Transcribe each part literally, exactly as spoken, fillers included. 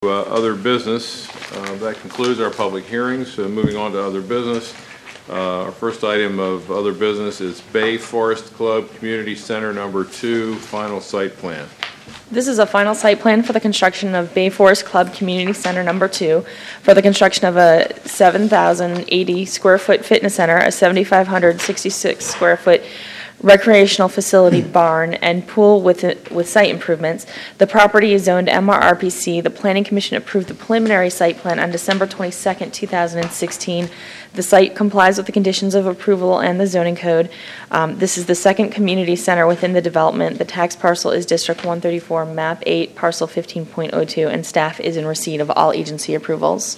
Uh, other business. Uh, that concludes our public hearings. So moving on to other business. Uh, our first item of other business is Bay Forest Club Community Center number two, final site plan. This is a final site plan for the construction of Bay Forest Club Community Center number two for the construction of a seven thousand eighty square foot fitness center, a seven thousand five hundred sixty-six square foot recreational facility barn, and pool with with site improvements. The property is zoned M R R P C. The Planning Commission approved the preliminary site plan on December twenty-second, two thousand sixteen. The site complies with the conditions of approval and the zoning code. Um, this is the second community center within the development. The tax parcel is District one thirty-four, Map eight, Parcel fifteen point oh two, and staff is in receipt of all agency approvals.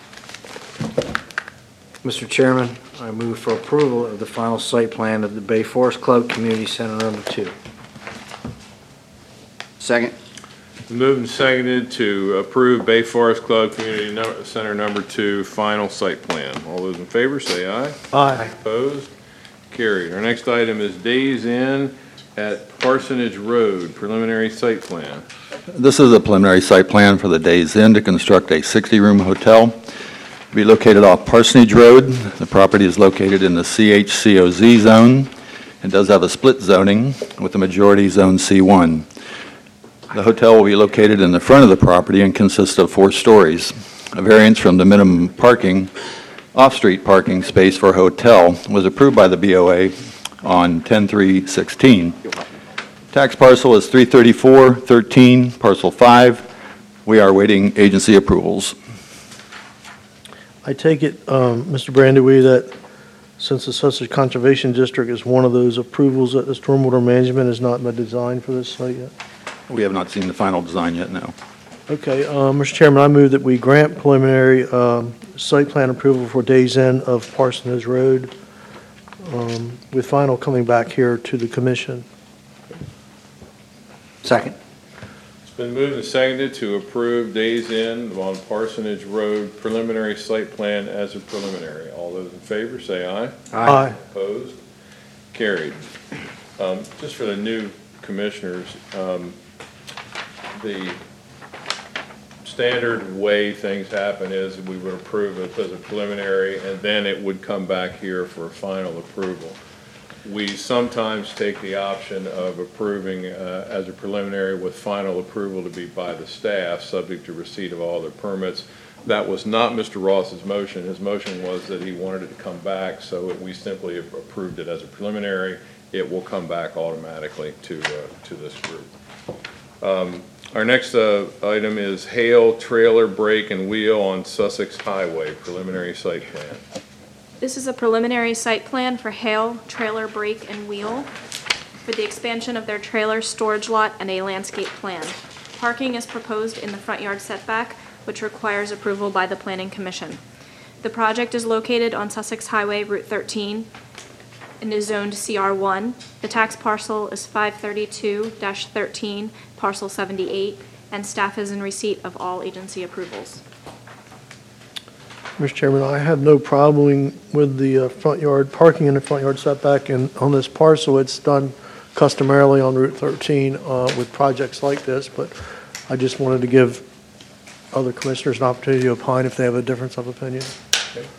Mister Chairman, I move for approval of the final site plan of the Bay Forest Club Community Center number two. Second. Moved and seconded to approve Bay Forest Club Community no- Center number two final site plan. All those in favor say aye. Aye. Opposed? Carried. Our next item is Days Inn at Parsonage Road, preliminary site plan. This is a preliminary site plan for the Days Inn to construct a sixty-room hotel to be located off Parsonage Road. The property is located in the C H C O Z zone and does have a split zoning with the majority zone C one. The hotel will be located in the front of the property and consists of four stories. A variance from the minimum parking, off-street parking space for a hotel was approved by the B O A on ten three sixteen. Tax parcel is three thirty-four thirteen, parcel five. We are awaiting agency approvals. I take it, um, Mister Brandewie, that since the Sussex Conservation District is one of those approvals, that the stormwater management has not been designed for this site yet? We have not seen the final design yet, no. Okay, uh, Mister Chairman, I move that we grant preliminary um, site plan approval for Days Inn of Parsonage Road, um, with final coming back here to the commission. Second. It's been moved and seconded to approve Days Inn on Parsonage Road preliminary site plan as a preliminary. All those in favor say aye. Aye. Opposed? Carried. Um, Just for the new commissioners, um, the standard way things happen is we would approve it as a preliminary, and then it would come back here for final approval. We sometimes take the option of approving uh, as a preliminary with final approval to be by the staff, subject to receipt of all their permits. That was not Mister Ross's motion. His motion was that he wanted it to come back, so we simply approved it as a preliminary. It will come back automatically to uh, to this group. Um, our next uh, item is Hale Trailer Brake and Wheel on Sussex Highway, preliminary site plan. This is a preliminary site plan for Hale Trailer Brake and Wheel for the expansion of their trailer storage lot and a landscape plan. Parking is proposed in the front yard setback, which requires approval by the Planning Commission. The project is located on Sussex Highway Route thirteen and is zoned C R one. The tax parcel is five thirty-two thirteen, parcel seventy-eight, and staff is in receipt of all agency approvals. Mister Chairman, I have no problem with the uh, front yard, parking in the front yard setback, and on this parcel, it's done customarily on Route thirteen uh, with projects like this, but I just wanted to give other commissioners an opportunity to opine if they have a difference of opinion. Okay.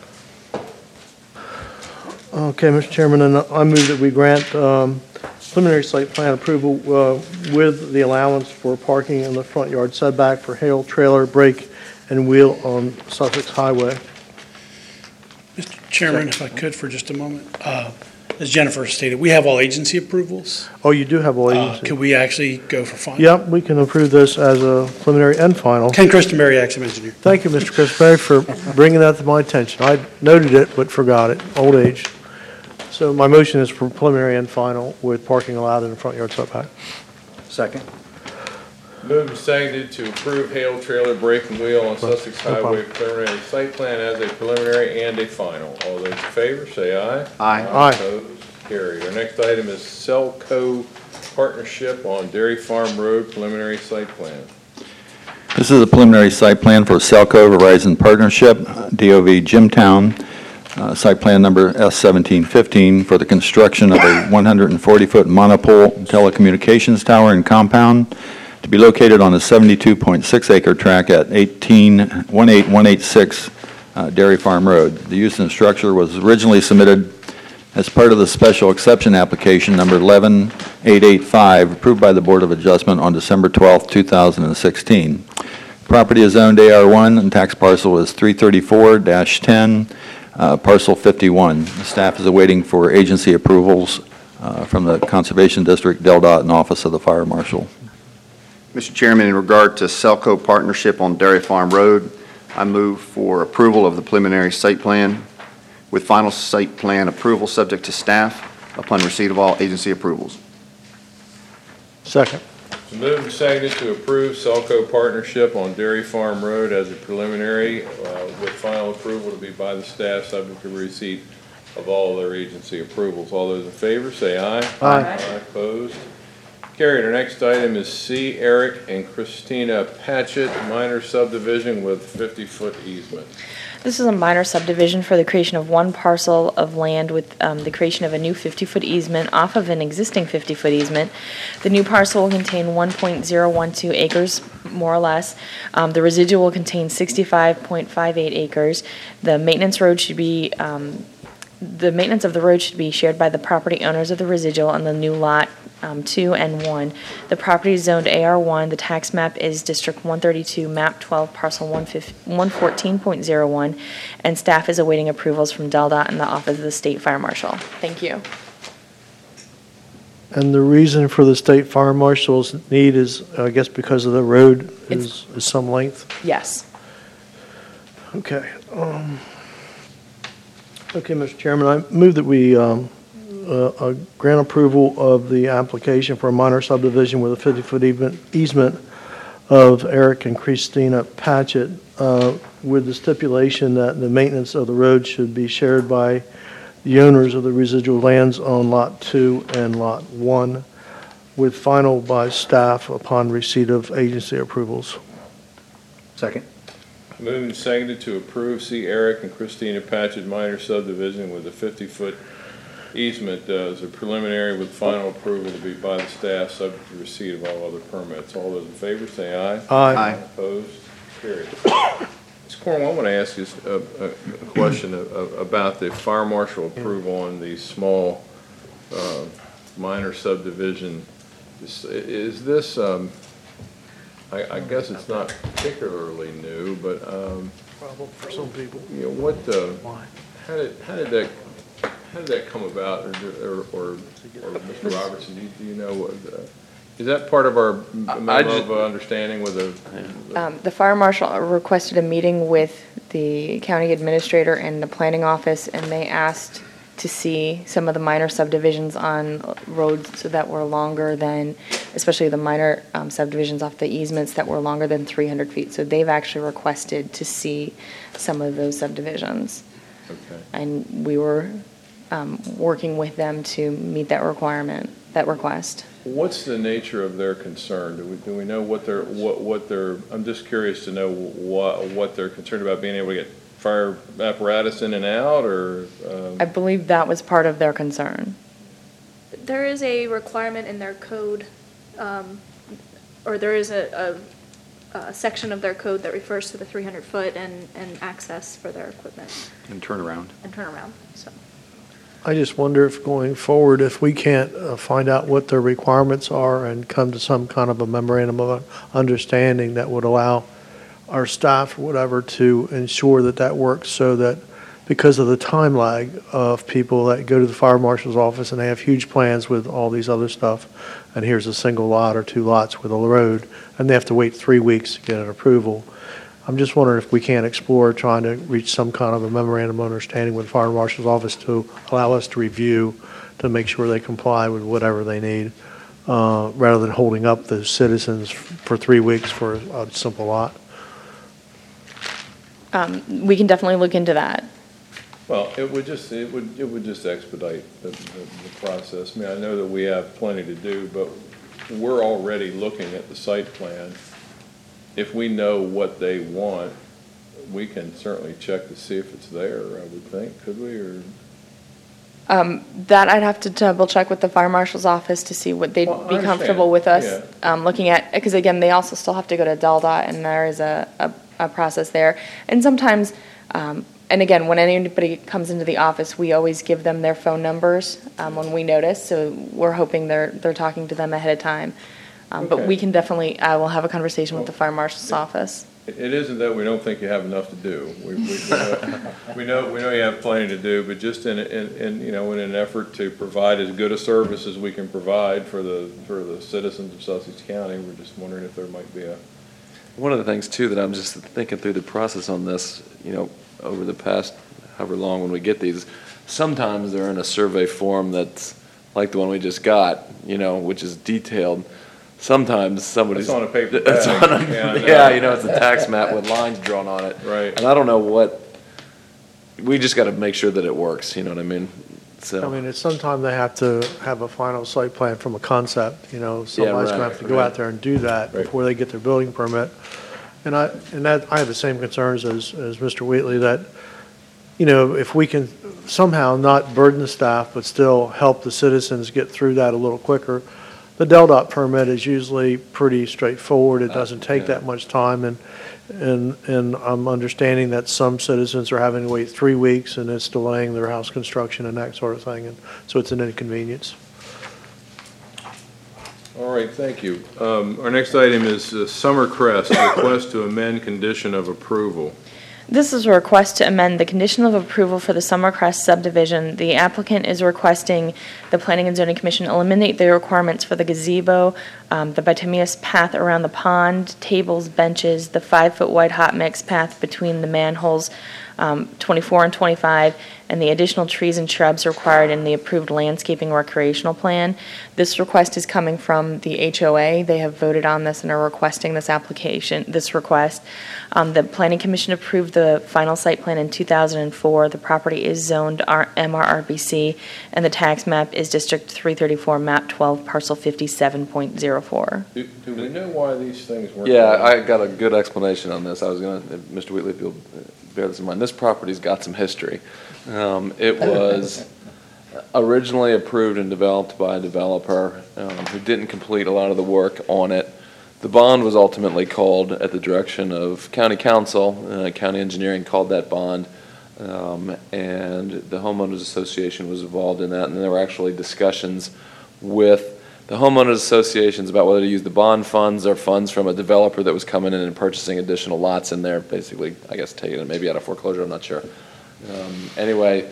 Okay, Mister Chairman, and I move that we grant um, preliminary site plan approval uh, with the allowance for parking in the front yard setback for Hale Trailer Brake and Wheel on Sussex Highway. Mister Chairman, if I could for just a moment. Uh, As Jennifer stated, we have all agency approvals. Oh, you do have all Uh, agency? Could we actually go for final? Yep, we can approve this as a preliminary and final. Ken Christenberry, Active Engineer. Thank you, Mister Christenberry, for bringing that to my attention. I noted it, but forgot it, old age. So my motion is for preliminary and final with parking allowed in the front yard setback. Second. Moved and seconded to approve Hale Trailer Brake and Wheel on Sussex No Highway problem. preliminary site plan as a preliminary and a final. All those in favor say aye. Aye. Aye. Opposed? Carried. Our next item is Selco Partnership on Dairy Farm Road, preliminary site plan. This is a preliminary site plan for Selco Verizon Partnership, D O V Jimtown, uh, site plan number S seventeen fifteen for the construction of a one hundred forty foot monopole telecommunications tower and compound to be located on a seventy-two point six acre tract at eighteen one eight one eight six uh, Dairy Farm Road. The use and structure was originally submitted as part of the special exception application number eleven eight eight five, approved by the Board of Adjustment on December twelfth, two thousand sixteen. Property is zoned A R one, and tax parcel is three thirty-four dash ten, uh, parcel fifty-one. The staff is awaiting for agency approvals uh, from the Conservation District, Del Dot, and Office of the Fire Marshal. Mister Chairman, in regard to Selco Partnership on Dairy Farm Road, I move for approval of the preliminary site plan with final site plan approval subject to staff upon receipt of all agency approvals. Second. It's moved and seconded to approve Selco Partnership on Dairy Farm Road as a preliminary uh, with final approval to be by the staff, subject to receipt of all their agency approvals. All those in favor, say aye. Aye. Aye, opposed. Carried. Our next item is C. Eric and Christina Patchett, minor subdivision with fifty-foot easement. This is a minor subdivision for the creation of one parcel of land with um, the creation of a new fifty-foot easement off of an existing fifty-foot easement. The new parcel will contain one point zero one two acres, more or less. Um, The residual will contain sixty-five point five eight acres. The maintenance road should be, um, the maintenance of the road should be shared by the property owners of the residual on the new lot um, two and one. The property is zoned A R one. The tax map is District one thirty-two, map twelve, parcel one fourteen point zero one, and staff is awaiting approvals from Del Dot and the Office of the State Fire Marshal. Thank you. And the reason for the state fire marshal's need is, I guess, because of the road is, is some length? Yes. Okay. um, Okay, Mister Chairman, I move that we um, uh, uh, grant approval of the application for a minor subdivision with a fifty-foot easement easement of Eric and Christina Patchett, uh, with the stipulation that the maintenance of the road should be shared by the owners of the residual lands on Lot two and Lot one, with final by staff upon receipt of agency approvals. Second. Moved and seconded to approve C. Eric and Christina Patchett minor subdivision with a fifty-foot easement uh, as a preliminary with final approval to be by the staff, subject to receipt of all other permits. All those in favor, say aye. Aye. Opposed? Carried. Miz Cornwell, I want to ask you a, a question of- of- about the fire marshal approval on the small uh, minor subdivision. Is- Is this, um, I, I guess it's not particularly new, but, um, Problem for some people. you know, what, uh, Why? how did, how did that, how did that come about, or, or, or or Mister Robertson, do you, do you know, what, uh, is that part of our memo of uh, understanding with the? Um, The fire marshal requested a meeting with the county administrator and the planning office, and they asked to see some of the minor subdivisions on roads that were longer than, especially the minor um, subdivisions off the easements that were longer than three hundred feet. So they've actually requested to see some of those subdivisions. Okay. And we were um, working with them to meet that requirement, that request. What's the nature of their concern? Do we, do we know what they're, what, what they're, I'm just curious to know what, what they're concerned about, being able to get fire apparatus in and out, or? um, I believe that was part of their concern. There is a requirement in their code, um, or there is a, a, a section of their code that refers to the three hundred foot and, and access for their equipment And turnaround. and turnaround, so. I just wonder if going forward, if we can't uh, find out what their requirements are and come to some kind of a memorandum of understanding that would allow our staff or whatever to ensure that that works, so that because of the time lag of people that go to the fire marshal's office and they have huge plans with all these other stuff, and here's a single lot or two lots with a road, and they have to wait three weeks to get an approval. I'm just wondering if we can't explore trying to reach some kind of a memorandum of understanding with the fire marshal's office to allow us to review, to make sure they comply with whatever they need, uh, rather than holding up the citizens for three weeks for a simple lot. Um, We can definitely look into that. Well, it would just, it would, it would just expedite the, the, the process. I mean, I know that we have plenty to do, but we're already looking at the site plan. If we know what they want, we can certainly check to see if it's there, I would think, could we, or? That I'd have to double check with the fire marshal's office to see what they'd Well, I be comfortable understand, with us um, looking at, because again, they also still have to go to DelDOT, and there is a, a, a process there. And sometimes, um, and again, when anybody comes into the office, we always give them their phone numbers um, when we notice, so we're hoping they're, they're talking to them ahead of time. Um, But Okay. we can definitely, I will have a conversation with the fire marshal's office. It it isn't that we don't think you have enough to do. We, we, we know- we know, we know you have plenty to do, but just in, in, in, you know, in an effort to provide as good a service as we can provide for the, for the citizens of Sussex County, we're just wondering if there might be a, One of the things, too, that I'm just thinking through the process on this, you know, over the past however long when we get these, sometimes they're in a survey form that's like the one we just got, you know, which is detailed. Sometimes somebody's. It's on a paper It's bag. on a- Yeah, I know. Yeah, you know, it's a tax map with lines drawn on it. Right. And I don't know what, we just got to make sure that it works, you know what I mean? So. I mean, it's sometime they have to have a final site plan from a concept, you know, somebody's gonna right, have to go right. out there and do that Right. before they get their building permit. And I, and that, I have the same concerns as, as Mister Wheatley, that, you know, if we can somehow not burden the staff, but still help the citizens get through that a little quicker. The DelDOT permit is usually pretty straightforward. It doesn't take yeah. that much time, and, and, and I'm understanding that some citizens are having to wait three weeks, and it's delaying their house construction and that sort of thing, and so it's an inconvenience. all right, thank you. Um, our next item is uh, Summercrest, request to amend condition of approval. This is a request to amend the condition of approval for the Summercrest subdivision. The applicant is requesting the Planning and Zoning Commission eliminate the requirements for the gazebo, um, the bituminous path around the pond, tables, benches, the five-foot wide hot mix path between the manholes um, twenty-four and twenty-five, and the additional trees and shrubs required in the approved landscaping recreational plan. This request is coming from the H O A. They have voted on this and are requesting this application, this request. Um, The Planning Commission approved the final site plan in two thousand four. The property is zoned R- M R R B C, and the tax map is District three thirty-four, map twelve, parcel fifty-seven point zero four. Do, do we know why these things weren't? Yeah, done? I got a good explanation on this. I was gonna, if Mister Wheatley, if you'll bear this in mind, this property's got some history. Um, it was originally approved and developed by a developer, um, who didn't complete a lot of the work on it. The bond was ultimately called at the direction of county council, uh, county engineering called that bond, um, and the homeowners association was involved in that, and there were actually discussions with the homeowners associations about whether to use the bond funds or funds from a developer that was coming in and purchasing additional lots in there, basically, I guess, taking it maybe out of foreclosure, I'm not sure. Um, Anyway,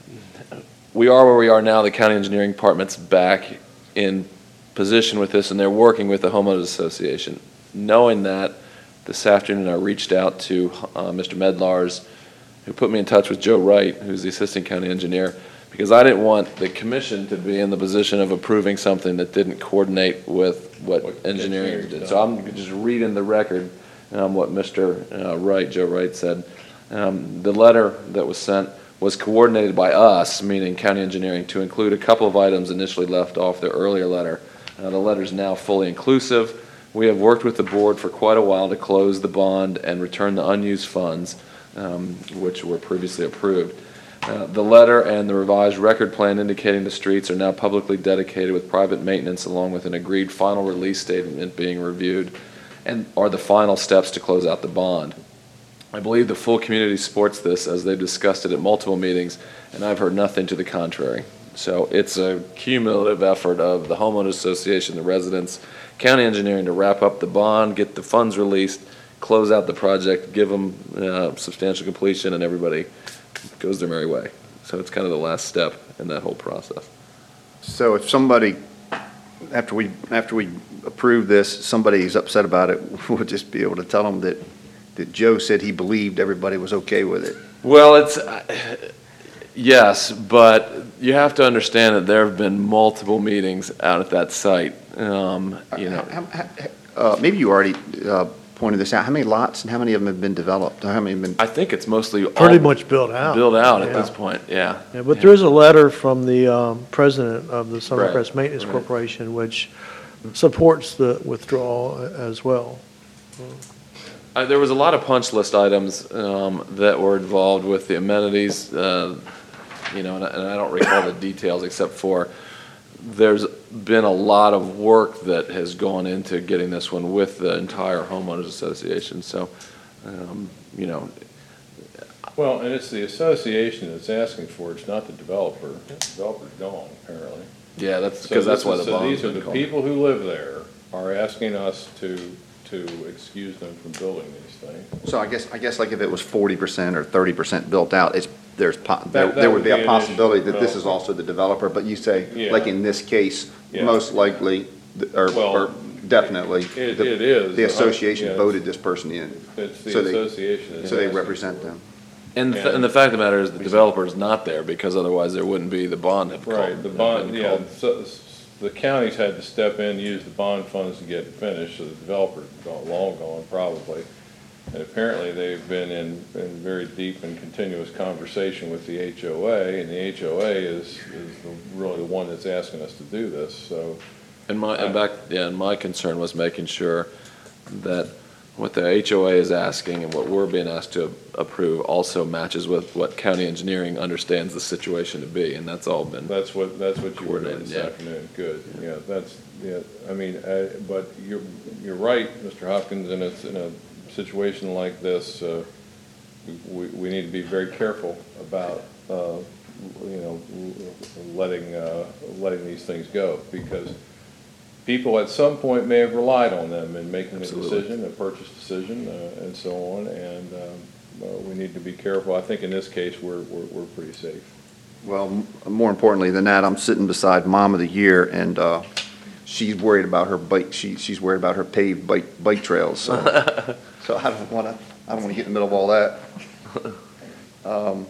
we are where we are now. The county engineering department's back in position with this, and they're working with the homeowners association. Knowing that, this afternoon I reached out to uh, Mister Medlars, who put me in touch with Joe Wright, who's the assistant county engineer, because I didn't want the commission to be in the position of approving something that didn't coordinate with what What engineering engineering's did. done. So I'm just reading the record, um, what Mister uh, Wright, Joe Wright said. Um, The letter that was sent was coordinated by us, meaning county engineering, to include a couple of items initially left off their earlier letter. Uh, The letter's now fully inclusive. We have worked with the board for quite a while to close the bond and return the unused funds, um, which were previously approved. Uh, The letter and the revised record plan indicating the streets are now publicly dedicated with private maintenance, along with an agreed final release statement being reviewed, and are the final steps to close out the bond. I believe the full community supports this, as they've discussed it at multiple meetings, and I've heard nothing to the contrary. So it's a cumulative effort of the homeowners association, the residents, county engineering to wrap up the bond, get the funds released, close out the project, give them uh, substantial completion, and everybody goes their merry way. So it's kind of the last step in that whole process. So if somebody, after we, after we approve this, somebody's upset about it, we'll just be able to tell them that, that Joe said he believed everybody was okay with it. Well, it's, uh, yes, but you have to understand that there have been multiple meetings out at that site, um, you know. How- how- uh, Maybe you already uh, pointed this out. How many lots and how many of them have been developed? Or how many have been? I think it's mostly all Pretty much built out. built out at Yeah. this point, yeah. Yeah, but there is a letter from the um, president of the Summercrest Right, Maintenance right. Corporation, which supports the withdrawal as well. Uh, There was a lot of punch list items um, that were involved with the amenities. Uh, you know, and I, and I don't recall the details except for there's been a lot of work that has gone into getting this one with the entire homeowners association. So, um, you know, Well, and it's the association that's asking for it, it's not the developer. The developer's gone, apparently. yeah, that's So because that's this why is- the So bond's these are been the called. people who live there are asking us to, to excuse them from building these things. So I guess, I guess like if it was forty percent or thirty percent built out, it's, there's, po- there That- that there would would be be a an possibility issue. that this is also the developer, but you say, Yeah. like in this case, Yeah. most likely, th- or, Well, or definitely. It, the- it is. The association Yeah, voted this person in, It's the so they- association that's so they asking represent for it. them. And, th- and the fact of the matter is the developer's not there because otherwise there wouldn't be the bond had called. Right, the had bond, been yeah, called. so, the counties had to step in, use the bond funds to get it finished, so the developer's gone, long gone, probably. And apparently, they've been in, in very deep and continuous conversation with the H O A, and the H O A is, is the- really the one that's asking us to do this, so. And my, and back, yeah, and my concern was making sure that what the H O A is asking and what we're being asked to approve also matches with what county engineering understands the situation to be, and that's all been, That's what, that's what you were doing this Coordinated, afternoon, good, yeah, that's, yeah, I mean, uh, but you're, you're right, Mister Hopkins, and it's in a situation like this, uh, we, we need to be very careful about, uh, you know, letting, uh, letting these things go, because people at some point may have relied on them in making a Absolutely. decision, a purchase decision, uh, and so on, and, um, uh, we need to be careful. I think in this case, we're, we're, we're pretty safe. Well, m- more importantly than that, I'm sitting beside Mom of the Year, and uh, she's worried about her bike, she, she's worried about her paved bike, bike trails, so, so I don't want to, I don't want to get in the middle of all that. Um,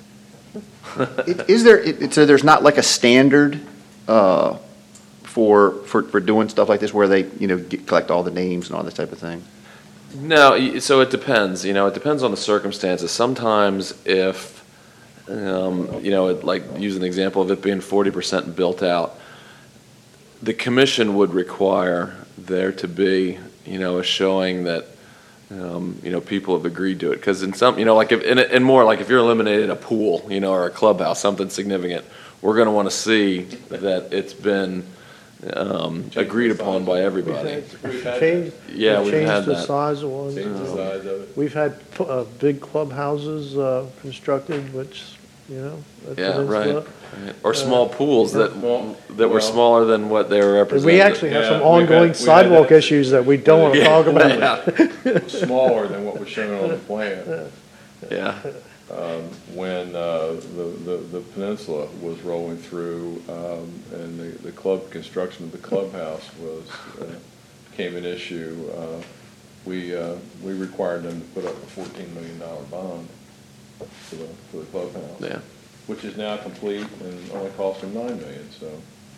i- Is there, it- it- so there's not like a standard uh, for, for, for doing stuff like this, where they, you know, get- collect all the names and all this type of thing? no, y- so it depends, you know, it depends on the circumstances. Sometimes if, um, you know, it- like, use an example of it being forty percent built out, the commission would require there to be, you know, a showing that, um, you know, people have agreed to it. Because in some, you know, like if, and, and more like if you're eliminating a pool, you know, or a clubhouse, something significant, we're going to want to see that it's been um, agreed upon by everybody. We've had Change, Yeah, we've had changed the that. size of ones. Change the size of it. We've had uh, big clubhouses uh, constructed, which, you know. at Yeah, Peninsula. right. Or small pools that, Well, that were well- smaller than what they were represented. We actually have some Yeah, we've had- ongoing we've had sidewalk that- issues that we don't want to talk about. Smaller than what was shown on the plan. Yeah, When uh, the, the the peninsula was rolling through, um, and the, the club, construction of the clubhouse was, uh, became an issue, uh, we, uh, we required them to put up a fourteen million dollar bond for the, for the clubhouse. yeah. Which is now complete and only cost them nine million, so.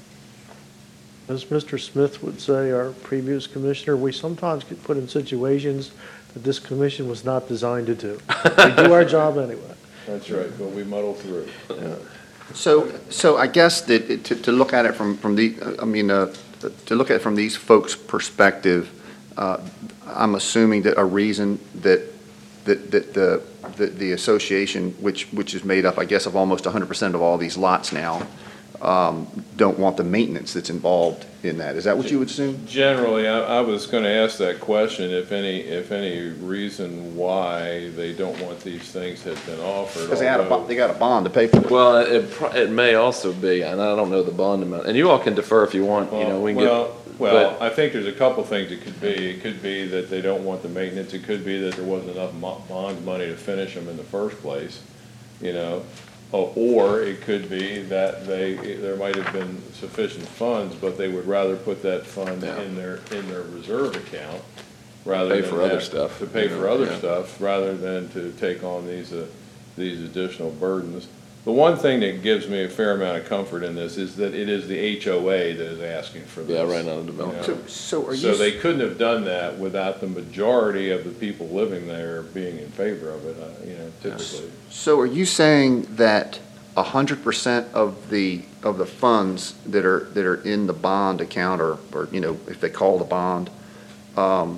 As Mister Smith would say, our previous commissioner, we sometimes get put in situations that this commission was not designed to do. We do our job anyway. That's right, but we muddled through. So, so I guess that, it- to, to look at it from, from the, I mean, uh, to look at it from these folks' perspective, uh, I'm assuming that a reason that, that, that the, the, the association, which, which is made up, I guess, of almost one hundred percent of all these lots now, um, don't want the maintenance that's involved in that. Is that what you would assume? Generally, I, I was gonna ask that question, if any, if any reason why they don't want these things had been offered. Because they had a, bo- although- they got a bond to pay for it. Well, it, pro- it may also be, and I don't know the bond amount, and you all can defer if you want, you know, we can Well, get. well, but- I think there's a couple things it could be. It could be that they don't want the maintenance. It could be that there wasn't enough mo- bond money to finish them in the first place, you know? O- Or it could be that they, there might have been sufficient funds, but they would rather put that fund Yeah. in their, in their reserve account rather Pay than for other have- stuff, To pay you for know, other yeah. stuff, rather than to take on these, uh, these additional burdens. The one thing that gives me a fair amount of comfort in this is that it is the H O A that is asking for this. Yeah, right, not a developer. You know? So, so are you? So they couldn't have done that without the majority of the people living there being in favor of it, uh, you know, typically. So are you saying that a hundred percent of the, of the funds that are, that are in the bond account, or, or, you know, if they call the bond, um,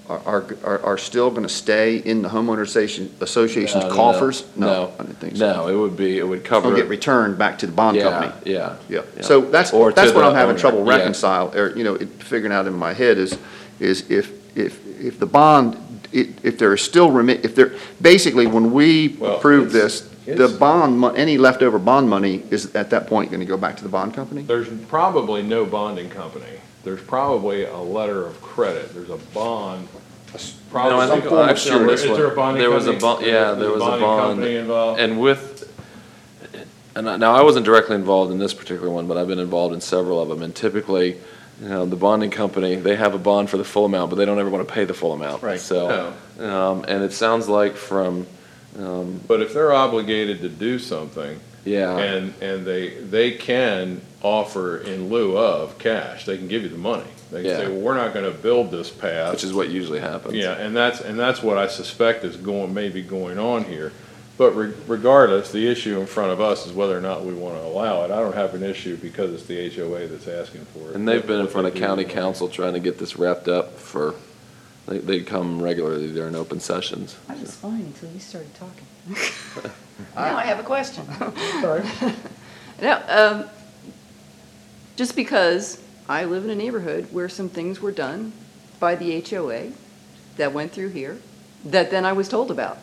are, are- are, are still going to stay in the homeowner association, association's No, no, no. coffers? No. I didn't think so. No, it would be, it would It'll cover. get returned back to the bond Yeah, company. Yeah. Yeah, Yeah. so that's, Or to that's what the I'm having owner, trouble yeah. reconcile, or, you know, it- figuring out in my head is, is if, if, if the bond, i- if there is still remi, if there, basically, when we Well, approve it's- this, the it's- bond, mo- any leftover bond money is at that point going to go back to the bond company? There's probably no bonding company. There's probably a letter of credit. There's a bond. No, I think Probably- actually on this Is there a one, bonding there was a company? bond, yeah, Is there a was a bonding bond. company involved? And with, and I- now I wasn't directly involved in this particular one, but I've been involved in several of them. And typically, you know, the bonding company, they have a bond for the full amount, but they don't ever want to pay the full amount. Right. So, um, and it sounds like from, um, But if they're obligated to do something, yeah, and, and they, they can offer in lieu of cash, they can give you the money. They can say, Yeah. well, we're not gonna build this path. which is what usually happens. Yeah, and that's, and that's what I suspect is going, maybe going on here. But re- regardless, the issue in front of us is whether or not we want to allow it. I don't have an issue because it's the H O A that's asking for it. And they've been in front of What they do. county council trying to get this wrapped up for, they, they come regularly during open sessions. I was fine until you started talking. Now I have a question. Sorry. No, um, just because I live in a neighborhood where some things were done by the H O A that went through here, that then I was told about.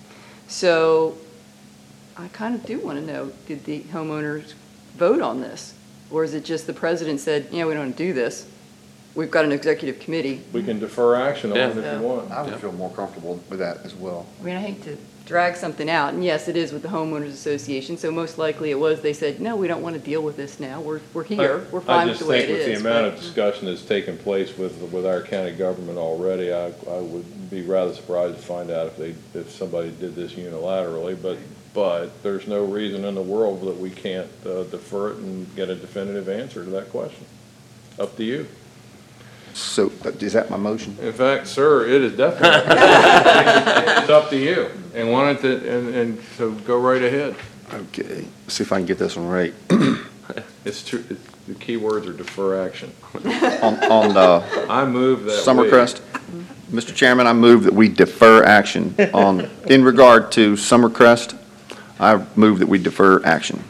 So I kind of do want to know, did the homeowners vote on this? Or is it just the president said, yeah, we don't do this? We've got an executive committee. We can defer action on it Yeah. if you want. I would feel more comfortable with that as well. I mean, I hate to drag something out, and yes, it is with the homeowners association, so most likely it was, they said, no, we don't want to deal with this now, we're, we're here, we're fine with the way it I just think with is. the amount of but- discussion that's taken place with, with our county government already, I, I would be rather surprised to find out if they, if somebody did this unilaterally, but, but there's no reason in the world that we can't uh, defer it and get a definitive answer to that question. Up to you. So, uh, is that my motion? In fact, sir, it is definitely, it's up to you. And wanted to, and, and so go right ahead. Okay, let's see if I can get this one right. It's true, it- the key words are defer action. On, on the I move that we. Summercrest, Mister Chairman, I move that we defer action on, in regard to Summercrest, I move that we defer action.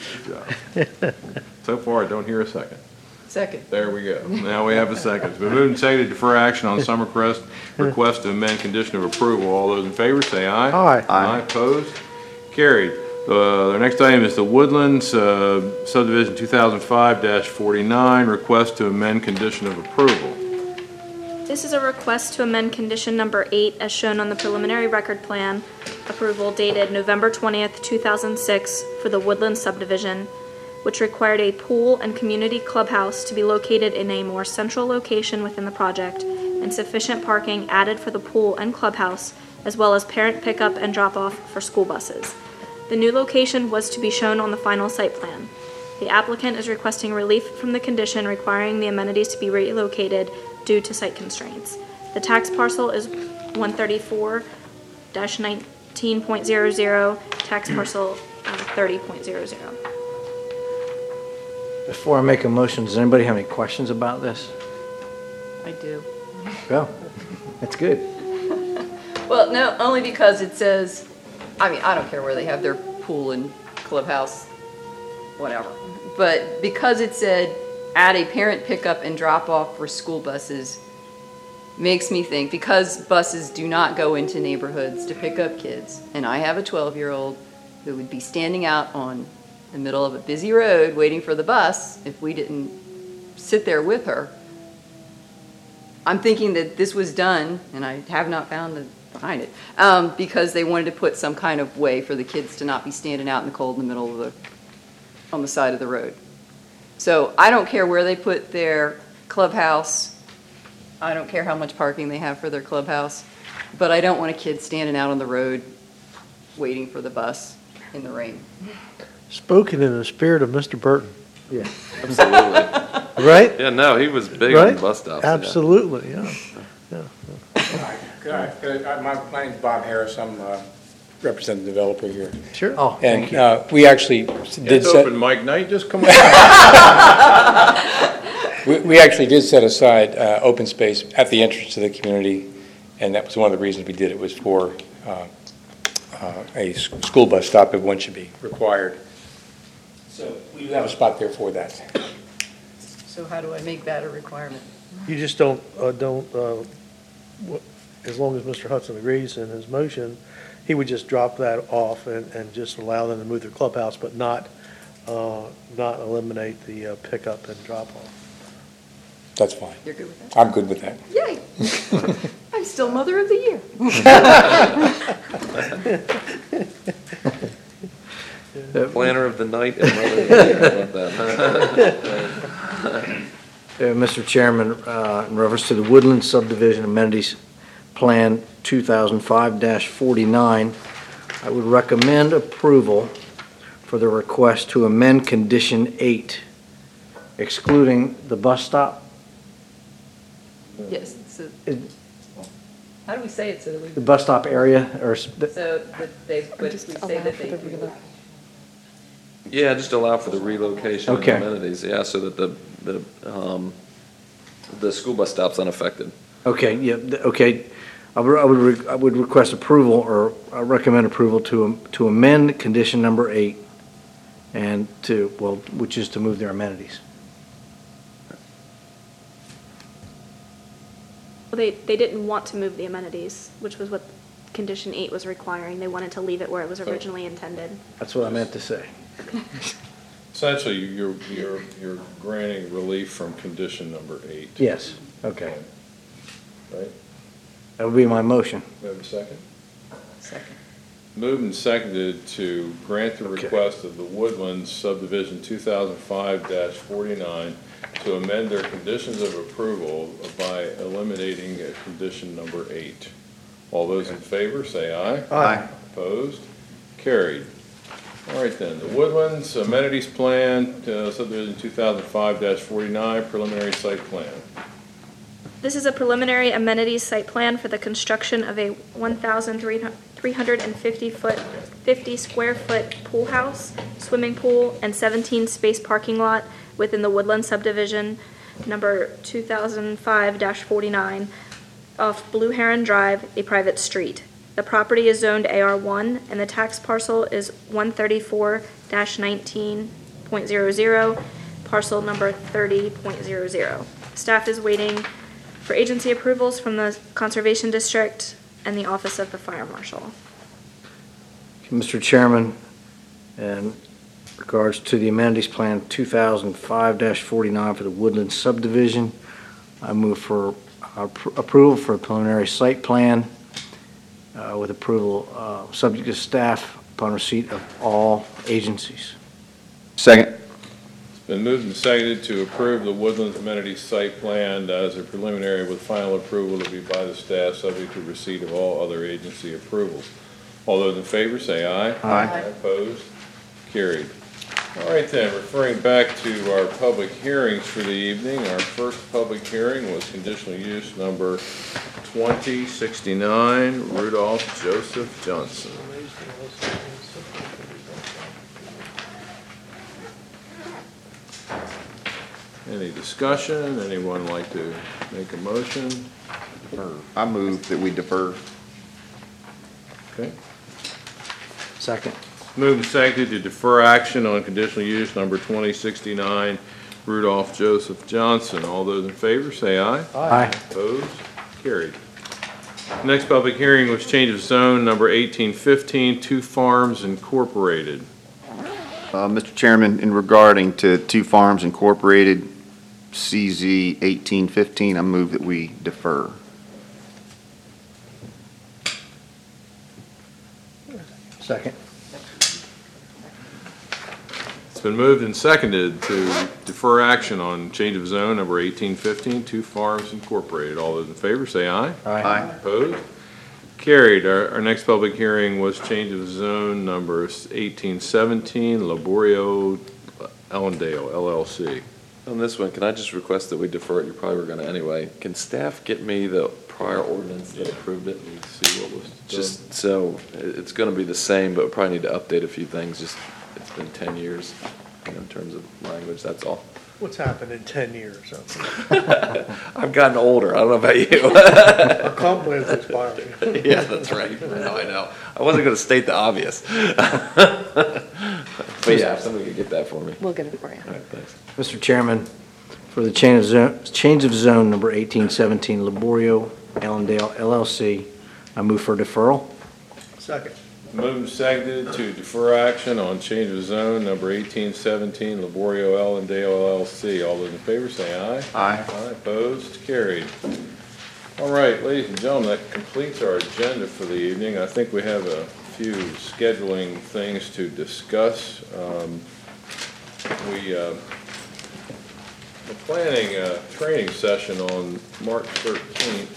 So far, I don't hear a second. Second. There we go. Now we have a second. It's been moved and seconded to defer action on Summercrest request to amend condition of approval. All those in favor, say aye. Aye. Aye. Opposed? Carried. Uh, The next item is the Woodlands uh, subdivision two thousand five forty-nine, request to amend condition of approval. This is a request to amend condition number eight as shown on the preliminary record plan approval dated November twentieth, two thousand six for the Woodlands subdivision, which required a pool and community clubhouse to be located in a more central location within the project and sufficient parking added for the pool and clubhouse, as well as parent pickup and drop-off for school buses. The new location was to be shown on the final site plan. The applicant is requesting relief from the condition requiring the amenities to be relocated due to site constraints. The tax parcel is one thirty-four nineteen point zero zero, tax parcel uh, thirty point zero zero. Before I make a motion, does anybody have any questions about this? I do. Go. That's good. Well, no, only because it says, I mean, I don't care where they have their pool and clubhouse, whatever. But because it said add a parent pickup and drop off for school buses, makes me think, because buses do not go into neighborhoods to pick up kids, and I have a twelve-year-old who would be standing out on the middle of a busy road waiting for the bus if we didn't sit there with her. I'm thinking that this was done, and I have not found the behind it, um, because they wanted to put some kind of way for the kids to not be standing out in the cold in the middle of the, on the side of the road. So I don't care where they put their clubhouse. I don't care how much parking they have for their clubhouse, but I don't want a kid standing out on the road waiting for the bus in the rain. Spoken in the spirit of Mister Burton, Yeah. Absolutely. right? Yeah, no, he was big on Right? bus stops. yeah. Absolutely, yeah. Good, good. Uh, My my name's Bob Harris. I'm uh, representing the developer here. Sure. Oh, thank And you. uh, we actually did It's set, open mic night, just come on. we we actually did set aside uh, open space at the entrance to the community And that was one of the reasons we did it, was for uh, uh, a s- school bus stop if one should be required. So we do have a spot there for that. So how do I make that a requirement? You just don't, uh, don't, uh, wh- as long as Mister Hudson agrees in his motion, he would just drop that off and, and just allow them to move their clubhouse, but not, uh, not eliminate the uh, pickup and drop-off. That's fine. You're good with that? I'm good with that. Yay! I'm still Mother of the Year. Planner of the night and mother of the year. How about that? Uh, Mister Chairman, uh, in reference to the Woodland Subdivision Amenities Plan two thousand five dash forty-nine, I would recommend approval for the request to amend Condition eight, excluding the bus stop. Yes, so, It- how do we say it so that we, The bus stop area, or, s- so that they, would we say that they do? Yeah, just allow for the relocation of Okay. amenities, yeah, so that the, the, um, the school bus stop's unaffected. okay, yeah, th- okay. I would, I would, re- I would request approval, or I recommend approval to, am- to amend condition number eight, and to, well, which is to move their amenities. Well, they, they didn't want to move the amenities, which was what condition eight was requiring. They wanted to leave it where it was originally intended. That's what I meant to say. Essentially, you're, you're, you're granting relief from condition number eight. Yes, okay. Right? That would be my motion. We have a second? Second. Moved and seconded to grant the Okay. request of the Woodlands subdivision two thousand five dash forty-nine to amend their conditions of approval by eliminating uh, condition number eight. All those in favor, say aye. Aye. Opposed? Carried. All right then, the Woodlands amenities plan, uh, subdivision two thousand five dash forty-nine, preliminary site plan. This is a preliminary amenities site plan for the construction of a one thousand three hundred fifty foot, fifty square foot pool house, swimming pool, and seventeen space parking lot within the Woodland subdivision, number two thousand five dash forty-nine, off Blue Heron Drive, a private street. The property is zoned A R one, and the tax parcel is one thirty-four dash nineteen point zero zero, parcel number thirty point zero zero. Staff is waiting for agency approvals from the Conservation District and the Office of the Fire Marshal. Mister Chairman, in regards to the amenities plan two thousand five dash forty-nine for the Woodland subdivision, I move for appro- approval for a preliminary site plan uh, with approval, uh, subject to staff upon receipt of all agencies. Second. Been moved and seconded to approve the Woodlands amenities site plan as a preliminary with final approval to be by the staff, subject to receipt of all other agency approvals. All those in favor, say aye. Aye. Opposed? Carried. All right then, referring back to our public hearings for the evening, our first public hearing was conditional use number twenty sixty-nine, Rudolph Joseph Johnson. Any discussion? Anyone like to make a motion? I move that we defer. Okay. Second. Moved and seconded to defer action on conditional use number twenty sixty-nine, Rudolph Joseph Johnson. All those in favor, say aye. Aye. Opposed? Carried. Next public hearing was change of zone number eighteen fifteen, Two Farms Incorporated. Uh, Mister Chairman, in regarding to Two Farms Incorporated, C Z eighteen fifteen, I move that we defer. Second. It's been moved and seconded to defer action on change of zone number eighteen fifteen, Two Farms Incorporated. All those in favor, say aye. Aye. Opposed? Carried. Our, our next public hearing was change of zone number eighteen seventeen, Laborio Allendale, L L C. On this one, can I just request that we defer it? You probably were going to anyway. Can staff get me the prior ordinance that approved it? Let's see what was done. Just so, it- it's going to be the same, but we probably need to update a few things. Just, it's been ten years, you know, in terms of language, that's all. What's happened in ten years? I've gotten older. I don't know about you. Our comp plan's expiring. Yeah, that's right. I know, I know. I wasn't going to state the obvious. But yeah, if somebody could get that for me. We'll get it for you. All right, thanks. Mister Chairman, for the change of zone, change of zone number eighteen seventeen Laborio Allendale L L C, I move for deferral. Second. Moved and seconded to defer action on change of zone number eighteen seventeen Laborio Allendale L L C. All those in favor say aye. Aye. Aye, opposed, carried. All right, ladies and gentlemen, that completes our agenda for the evening. I think we have a few scheduling things to discuss. Um, We, uh, we're planning a training session on March thirteenth,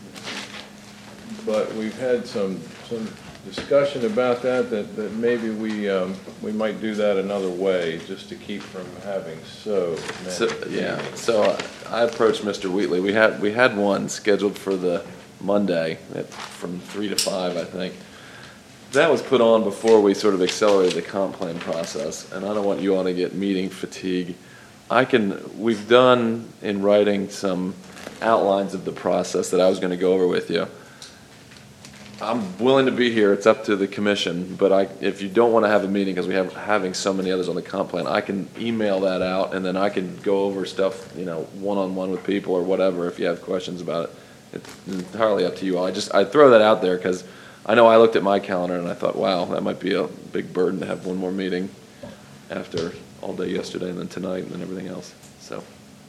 but we've had some, some discussion about that, that, that maybe we, um, we might do that another way, just to keep from having so many. So, yeah, so uh, I approached Mister Wheatley. We had, we had one scheduled for the Monday at, from three to five, I think. That was put on before we sort of accelerated the comp plan process, and I don't want you all to get meeting fatigue. I can, we've done in writing some outlines of the process that I was going to go over with you. I'm willing to be here, it's up to the commission, but I, if you don't want to have a meeting, because we have, having so many others on the comp plan, I can email that out, and then I can go over stuff, you know, one-on-one with people or whatever, if you have questions about it. It's entirely up to you all. I just, I throw that out there, because I know I looked at my calendar and I thought, wow, that might be a big burden to have one more meeting after all day yesterday and then tonight and then everything else, so.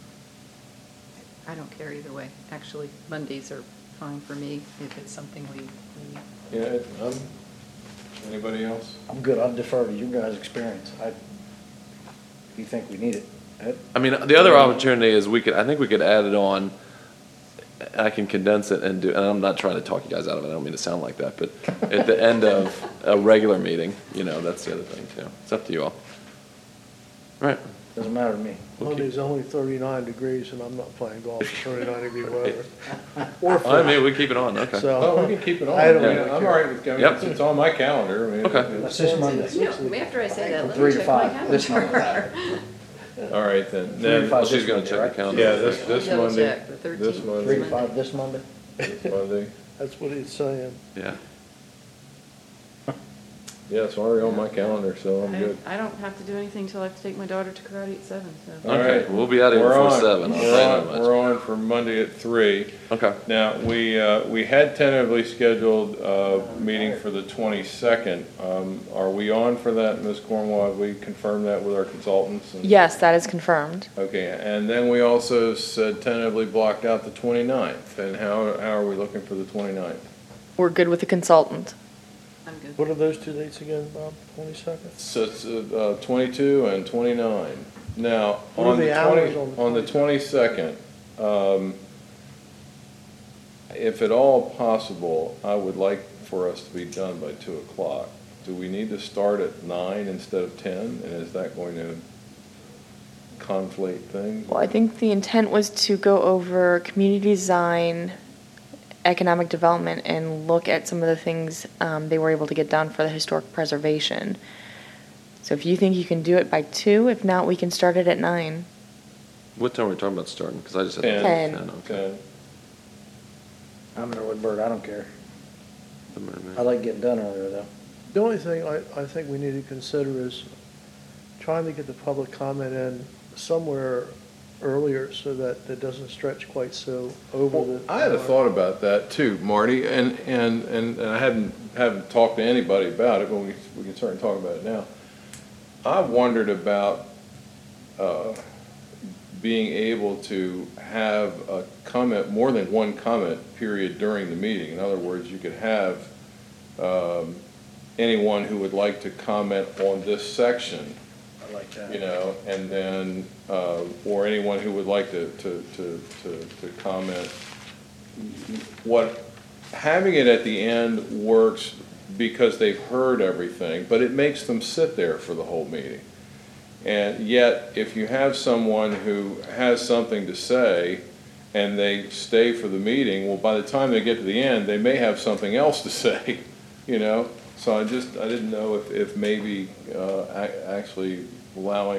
I don't care either way. Actually, Mondays are fine for me if it's something we, we Yeah, um, anybody else? I'm good, I'll defer to you guys' experience. I, you think we need it? Ed? I mean, the other opportunity is we could, I think we could add it on, I can condense it and do, and I'm not trying to talk you guys out of it, I don't mean to sound like that, but at the end of a regular meeting, you know, that's the other thing too. It's up to you all. Right. Doesn't matter to me. Monday's only thirty-nine degrees and I'm not playing golf in thirty-nine degree weather. Or I mean, we keep it on, okay. So- Oh, we can keep it on. I don't Yeah, really I'm care. all right with, I mean, Yep. it's- it's on my calendar. I mean, Okay. it's- That's this Monday. No, after I say that, From let three me to check my five, this calendar. All right, then. Three to Then, five She's this gonna Monday, check the right? calendar. yeah, this, this Double Monday, check, the this thirteenth. Three Monday, to five this Monday? this Monday. That's what he's saying. Yeah. Yeah, it's already on my calendar, so I'm I good. don't, I don't have to do anything until I have to take my daughter to karate at seven, so. All Okay, right. we'll be out of here We're before on- seven, I'll we're tell you on- that much. We're on for Monday at three. Okay. Now, we, uh, we had tentatively scheduled a meeting for the twenty-second. Um, Are we on for that, Miz Cornwall? Have we confirmed that with our consultants? and- Yes, that is confirmed. Okay, and then we also said tentatively blocked out the twenty-ninth. And how, how are we looking for the twenty-ninth? We're good with the consultant. I'm good. What are those two dates again, Bob? Twenty-second? So it's uh, twenty-two and twenty-nine. Now, What are on the the hours twenty, on the on the twenty-second, um, if at all possible, I would like for us to be done by two o'clock. Do we need to start at nine instead of ten? And is that going to conflate things? Well, I think the intent was to go over community design, economic development, and look at some of the things um, they were able to get done for the historic preservation. So if you think you can do it by two, if not, we can start it at nine. What time are we talking about starting? Because I just had. Ten. Ten. Okay. Okay. I'm an early bird, I don't care. Doesn't matter to me. I like getting done earlier, though. The only thing I, I think we need to consider is trying to get the public comment in somewhere earlier so that it doesn't stretch quite so over Well, the. I had a thought about that too, Marty, and, and, and and I hadn't, haven't talked to anybody about it, but we, we can certainly talk about it now. I wondered about, uh, being able to have a comment, more than one comment period during the meeting. In other words, you could have, um, anyone who would like to comment on this section, I like that. you know, and then, uh, or anyone who would like to, to, to, to, to comment. What, having it at the end works because they've heard everything, but it makes them sit there for the whole meeting. And yet, if you have someone who has something to say and they stay for the meeting, well, by the time they get to the end, they may have something else to say, you know? So I just, I didn't know if, if maybe uh, a- actually allowing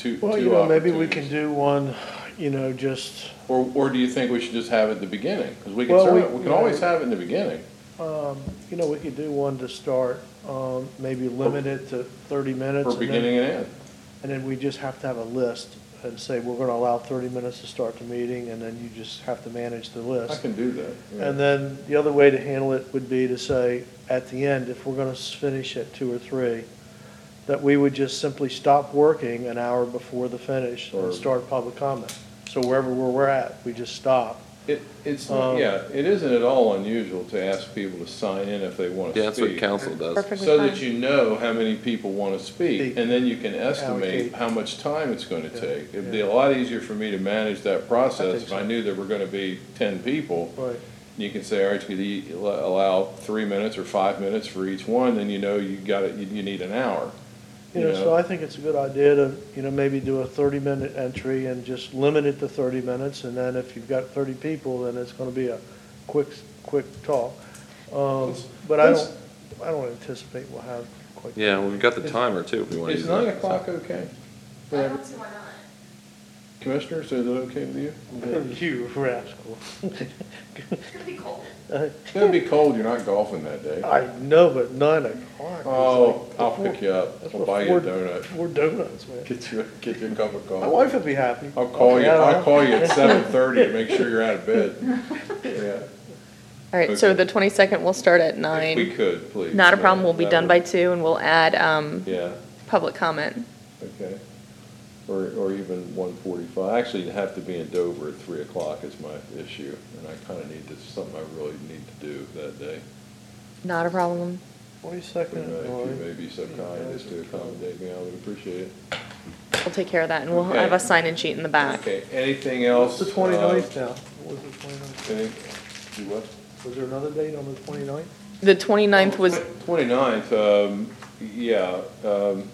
two, Well, you two know, maybe we opportunities. can do one, you know, just, Or, or do you think we should just have it at the beginning? Because we can Well, certainly, we- we can always have it in the beginning. um, you know, we could do one to start, um, maybe limit it to thirty minutes. For and then- beginning and end. And then we just have to have a list and say, we're gonna allow thirty minutes to start the meeting, and then you just have to manage the I list. can do that. yeah. And then the other way to handle it would be to say, at the end, if we're gonna s- finish at two or three, that we would just simply stop working an hour before the finish Or- and start public comment. So wherever we're, we're at, we just stop. It, it's, Um, yeah, it isn't at all unusual to ask people to sign in if they want to Yeah, that's what speak. council does. Perfectly So fine. that you know how many people want to speak, Speak. and then you can estimate Allocate. how much time it's going to Yeah, take. It'd be yeah. a lot easier for me to manage that process think if I so. knew there were going to be ten people. Right. You can say, all right, you could e- allow three minutes or five minutes for each one, then you know you got it, you, you need an hour. You know, so I think it's a good idea to, you know, maybe do a thirty-minute entry and just limit it to thirty minutes, and then if you've got thirty people, then it's gonna be a quick, quick talk. Um, but I don't, I don't anticipate we'll have quite. Yeah, we've got the timer too, if we want to Is use nine that. o'clock okay? I don't see why not. Commissioners, is it okay with you? You rascal. It's gonna be cold. It's gonna be cold, you're not golfing that day. I know, but nine o'clock. is Oh, like I'll before- pick you up, that's I'll buy you a before- donut, Before donuts, man. get you, get you a cup of My coffee. wife would be happy. I'll call you, Yeah, I'll call you at seven thirty to make sure you're out of bed. Yeah, All right, so Okay. the twenty-second will start at if we nine. could, please. Not a problem, we'll be That done would- by two, and we'll add um, Yeah, public comment. okay. Or, or even one forty-five. Actually, it'd have to be in Dover at three o'clock is my issue, and I kinda need this, something I really need to do that day. Not a problem. If Twenty-second. you may be so kind as to accommodate me, I would appreciate it. We'll take care of that, and we'll Okay. have a sign-in sheet in the back. Okay, anything else? What's the twenty-ninth now? What was the twenty-ninth? Uh, any- do what? Was there another date on the twenty-ninth? The twenty-ninth was, Twenty-ninth, um, yeah, um,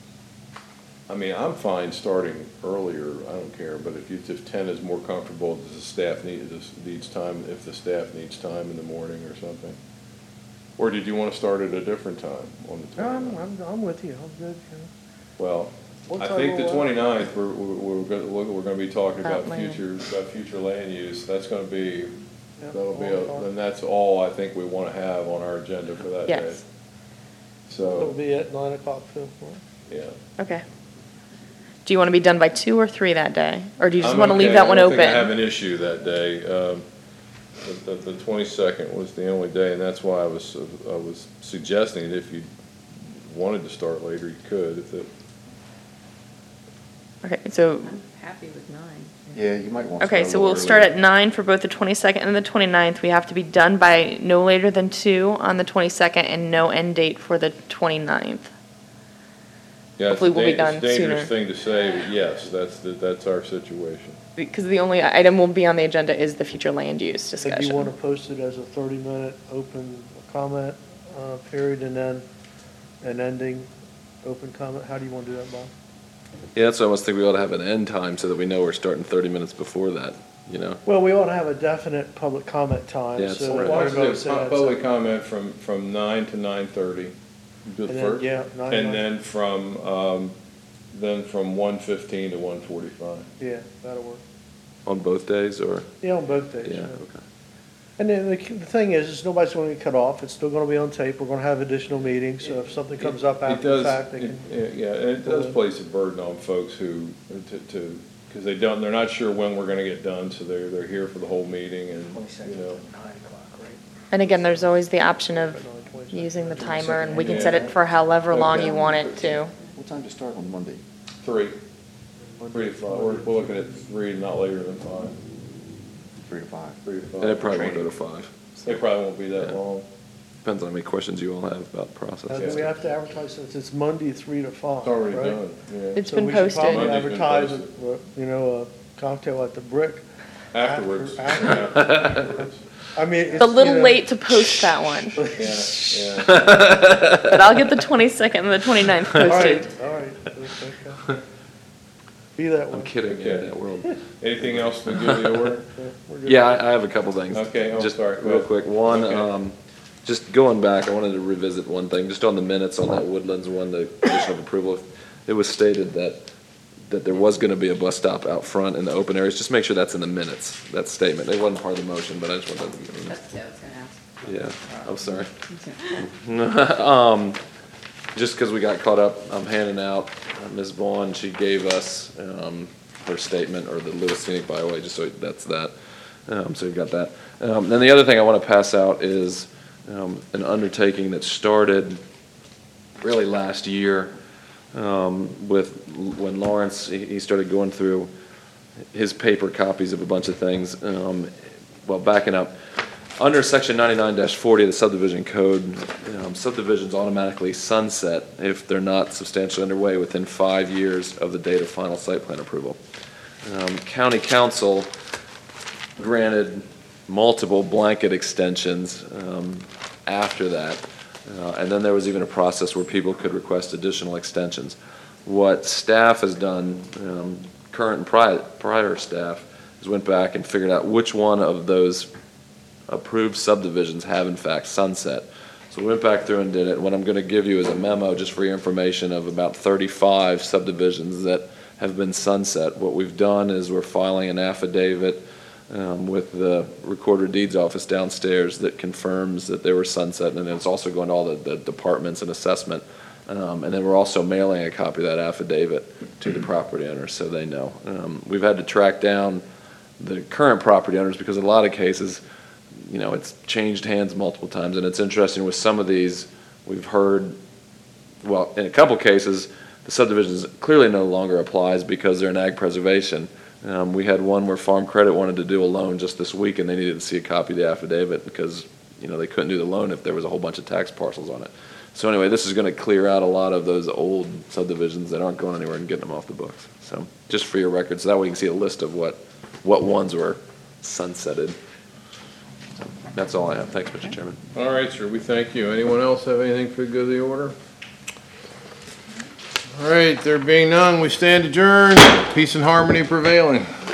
I mean, I'm fine starting earlier, I don't care, but if you, if ten is more comfortable, does the staff need, does, needs time, if the staff needs time in the morning or something? Or did you want to start at a different time on the No, I'm, twenty-ninth? I'm, I'm with you, I'm good, you know. Well, What I time think the will that- twenty-ninth, we're, we're, we're gonna, we're gonna be talking about About land. future, about future land use, that's gonna be, Yeah, that'll be, all a- and that's all I think we want to have on our agenda for that day. yes, It'll So, be at nine o'clock too. yeah. okay. Do you want to be done by two or three that day? Or do you just I'm want to leave okay. that one I don't think I have open? an issue that day. Um, The, the- the twenty-second was the only day, and that's why I was, I was suggesting that if you wanted to start later, you could, if it, Okay, so, Happy with nine. Yeah, you might want to. okay, so we'll start at nine for both the twenty-second and the twenty-ninth. We have to be done by no later than two on the twenty-second and no end date for the twenty-ninth. yeah, it's Hopefully a we'll be dan- it's a done dangerous sooner. thing to say, but yes, that's, the- that's our situation. Because the only item will be on the agenda is the future land use I think you want discussion. to post it as a thirty-minute open comment, uh, period, and then an ending, open comment. How do you want to do that, Bob? Yeah, that's why I almost think we ought to have an end time so that we know we're starting thirty minutes before that, you know? Well, we ought to have a definite public comment time, Yeah, it's so right. Why everybody don't you says. do public comment from, from nine to nine-thirty? Do it And then, first? yeah, nine, And nine. then from, um, then from one fifteen to one forty-five. Yeah, that'll work. On both days, or? Yeah, on both days. Yeah, yeah. okay. And then the, the thing is, is nobody's going to get cut off. It's still going to be on tape. We're going to have additional meetings, so if something comes up It after the does- fact, they it- can. Yeah, and it does place a burden on folks who, to, to, because they don't, they're not sure when we're gonna get done, so they're, they're here for the whole meeting and, you know. Nine o'clock, right? And again, there's always the option of Right, no, twenty-second. using the timer, and we can Yeah. set it for however long Okay. you want it to. What time to start on Monday? Three, three to five, we're, we're looking at three, not later than five, Three to five. three to five. And it probably won't go to five. It probably won't be that Yeah. long. Depends on how many questions you all have about the Uh, process. do we have to advertise since it's Monday, three to five, It's already right? done, yeah. It's So been we should posted. probably Monday's been advertise, posted. it, uh, you know, a cocktail at the Brick. Afterwards. After- Yeah, I mean, it's. It's a little you know- late to post that one, yeah. but I'll get the twenty-second and the twenty-ninth All posted. right, all right. Okay. Be that way. I'm kidding, yeah, that world. Anything else to give the order? Yeah, we're good. Yeah, I, I have a couple things. Okay, oh, Just sorry, go real ahead. quick. One, Okay. um, just going back, I wanted to revisit one thing, just on the minutes on that Woodlands one, the condition of approval. It was stated that that there was going to be a bus stop out front in the open areas. Just make sure that's in the minutes, that statement. It wasn't part of the motion, but I just wanted to. That's what I was gonna ask. Yeah, I'm sorry. Um, just because we got caught up, I'm handing out, uh, Miz Vaughn, she gave us, um, her statement, or the Little Scenic Byway, just so that's that. Um, so you've got that. Um, then the other thing I want to pass out is, um, an undertaking that started really last year, um, with, when Lawrence, he, he started going through his paper copies of a bunch of things. Um, well, backing up, under section ninety-nine forty of the subdivision code, um, subdivisions automatically sunset if they're not substantially underway within five years of the date of final site plan approval. Um, County Council granted multiple blanket extensions um, after that, uh, and then there was even a process where people could request additional extensions. What staff has done, um, current and prior, prior staff, is went back and figured out which one of those approved subdivisions have in fact sunset. So we went back through and did it. What I'm going to give you is a memo just for your information of about thirty-five subdivisions that have been sunset. What we've done is we're filing an affidavit um, with the Recorder of Deeds office downstairs that confirms that they were sunset, and then it's also going to all the, the departments and assessment. Um, and then we're also mailing a copy of that affidavit to the property owners so they know. Um, we've had to track down the current property owners because in a lot of cases, you know, it's changed hands multiple times, and it's interesting with some of these, we've heard, well, in a couple cases, the subdivisions clearly no longer applies because they're in ag preservation. Um, we had one where Farm Credit wanted to do a loan just this week, and they needed to see a copy of the affidavit because, you know, they couldn't do the loan if there was a whole bunch of tax parcels on it. So anyway, this is going to clear out a lot of those old subdivisions that aren't going anywhere and getting them off the books. So just for your records, so that way you can see a list of what, what ones were sunsetted. That's all I have. Thanks, Mister Chairman. All right, sir, we thank you. Anyone else have anything for the good of the order? All right, there being none, we stand adjourned. Peace and harmony prevailing.